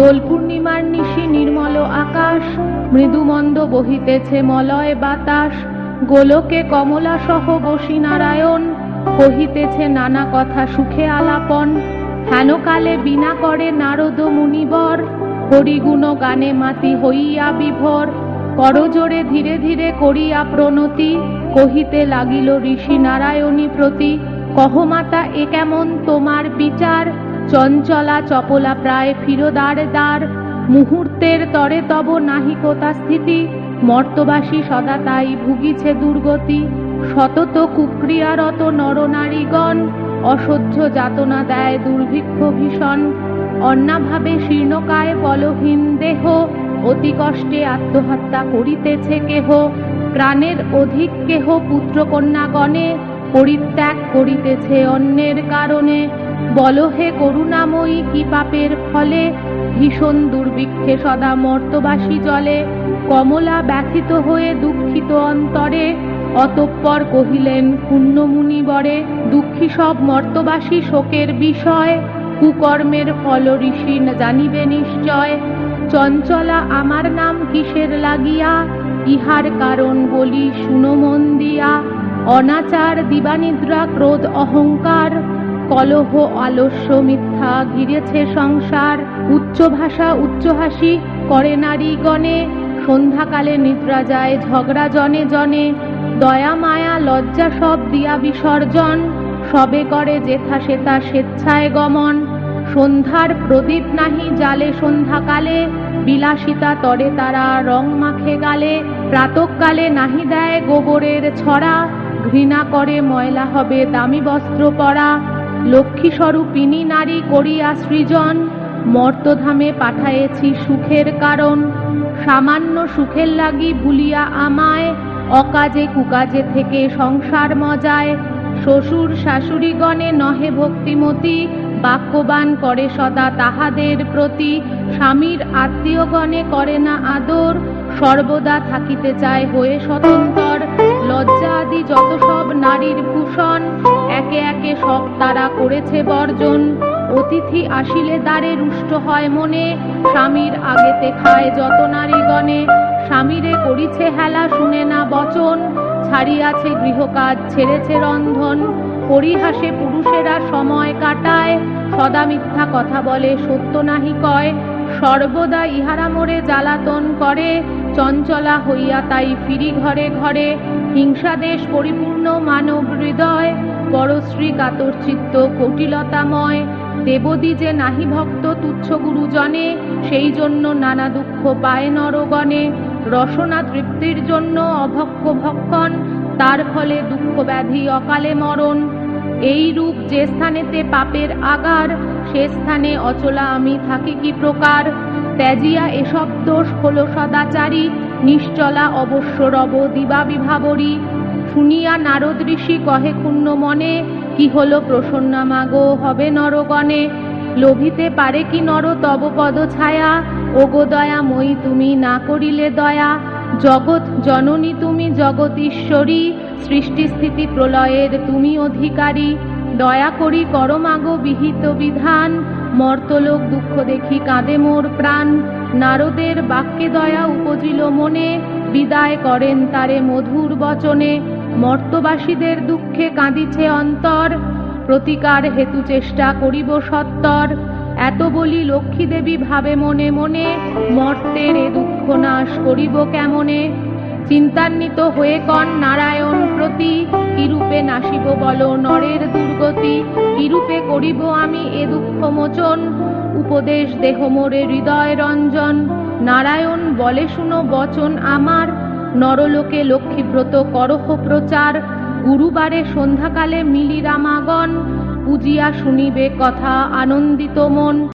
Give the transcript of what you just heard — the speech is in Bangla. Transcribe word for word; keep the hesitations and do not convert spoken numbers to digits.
দোল পূর্ণিমার নিশি নির্মল আকাশ, মৃদুমন্দ বহিতেছে মলয় বাতাস। গোলকে কমলা সহ বসি নারায়ণ, কহিতেছে নানা কথা সুখে আলাপন। হেনকালে বিনা করে নারদ মুনিবর, হরিগুণ গানে মাতি হইয়া বিভোর। করজোড়ে ধীরে ধীরে করিয়া প্রণতি, কহিতে লাগিল ঋষি নারায়ণী প্রতি। কহ মাতা এ কেমন তোমার বিচার, চঞ্চলা চপলা প্রায় ফিরোদার দ্বার। মুহূর্তের তরে তব নাহি কোথা স্থিতি, মর্তবাসী সদা তাই ভুগিছে দুর্গতি। সতত কুক্রিয়ারত নরনারীগণ, অসহ্য যাতনা দেয় দুর্ভিক্ষ ভীষণ। অন্নাভাবে শীর্ণকায় বলহীন দেহ, অতি কষ্টে আত্মহত্যা করিতেছে কেহ। প্রাণের অধিক কেহ পুত্রকন্যাগণে, পরিত্যাগ করিতেছে অন্যের কারণে। বলহে করুণাময়ী কি পাপের ফলে, ভীষণ দুর্ভিক্ষে সদা মর্তবাসী জলে। কমলা ব্যথিত হয়ে দুঃখিত অন্তরে, অতঃপর কহিলেন পুণ্যমুনি বরে। দুঃখী সব মর্তবাসী শোকের বিষয়, কুকর্মের ফল ঋষি জানিবে নিশ্চয়। চঞ্চলা আমার নাম কিসের লাগিয়া, ইহার কারণ বলি শুনো মন দিয়া। অনাচার দিবানিদ্রা ক্রোধ অহংকার, কলহ আলস্য মিথ্যা ঘিরেছে সংসার। উচ্চ ভাষা উচ্চ হাসি করে নারীগণে, সন্ধ্যাকালে নিদ্রা যায় ঝগড়া জনে জনে। দয়া মায়া লজ্জা সব দিয়া বিসর্জন, সবে করে যেথা সেথা স্বেচ্ছায় গমন। সন্ধ্যার প্রদীপ নাহি জালে সন্ধ্যাকালে, বিলাসিতা তরে তারা রং মাখে গালে। প্রাতঃকালে নাহি দেয় গোবরের ছড়া, ঘৃণা করে ময়লা হবে দামি বস্ত্র পরা। লক্ষ্মী স্বরূপিণী নারী করিয়া সৃজন, মর্তধামে পাঠায়েছি সুখের কারণ। সামান্য সুখের লাগি ভুলিয়া আমায়, অকাজে কুকাজে থেকে সংসার মজায়। শ্বশুর শাশুড়িগণে নহে ভক্তিমতী, বাক্যবান করে সদা তাহাদের প্রতি। স্বামীর আত্মীয়গণে করে না আদর, সর্বদা থাকিতে চায় হয়ে স্বতন্ত্র। লজ্জা আদি যত সব নারীর ভূষণ, একে একে সব তারা করেছে বর্জন। অতিথি আসিলে দ্বারে রুষ্ট হয় মনে, স্বামীর আগেতে খায় যত নারীগণে। স্বামীরে করিছে হেলা শুনে না বচন, ছাড়িয়াছে গৃহকাজ ছেড়েছে রন্ধন। পরিহাসে পুরুষেরা সময় কাটায়, সদা মিথ্যা কথা বলে সত্য নাহি কয়। সর্বদা ইহারা মোরে জ্বালাতন করে, চঞ্চলা হইয়া তাই ফিরি ঘরে ঘরে। হিংসাদেশ পরিপূর্ণ মানব হৃদয়, পরশ্রী কাতর চিত্ত কটিলতাময়। দেবদী যে নাহি ভক্ত তুচ্ছ গুরুজনে, সেই জন্য নানা দুঃখ পায় নরগণে। রসনা তৃপ্তির জন্য অভক্ষ ভক্ষণ, তার ফলে দুঃখ ব্যাধি অকালে মরণ। এই রূপ যে স্থানেতে পাপের আগার, সে স্থানে অচলা আমি থাকি কি প্রকার। ত্যাজিয়া এসব দোষ হলো সদাচারী, নিশ্চলা অবশ্য রব দিবা বিভাবরী। শুনিয়া নারদ ঋষি কহে ক্ষুণ্ণ মনে, কি হলো প্রসন্না মাগো হবে নরগণে। লোভিতে পারে কি নর তব পদ ছায়া, ওগো দয়াময়ী তুমি না করিলে দয়া। জগৎ জননী তুমি জগৎ ঈশ্বরী, সৃষ্টি স্থিতি প্রলয়ের তুমি অধিকারী। দয়া করি কর মাগো বিহিত বিধান, মর্তলোক দুঃখ দেখি কাঁদে মোর প্রাণ। নারদের বাক্যে দয়া উপজিল মনে, বিদায় করেন তারে মধুর বচনে। মর্তবাসীদের দুঃখে কাঁদিছে অন্তর, প্রতিকার হেতু চেষ্টা করিব সত্তর। এত বলি লক্ষ্মী দেবী ভাবে মনে মনে, মর্তের এ দুঃখ নাশ করিব কেমনে। চিন্তান্বিত হয়ে কন নারায়ণ প্রতি, কিরূপে নাশিব বল নরের দুর্গতি। কিরূপে করিব আমি এ দুঃখ মোচন, উপদেশ দেহ মোরে হৃদয় রঞ্জন। নারায়ণ বলে শুনো বচন আমার, নরলোকে লক্ষ্মীব্রত করহ প্রচার। গুরুবারে সন্ধ্যাকালে মিলি রামাগণ, পূজিয়া শুনিবে কথা আনন্দিত মন।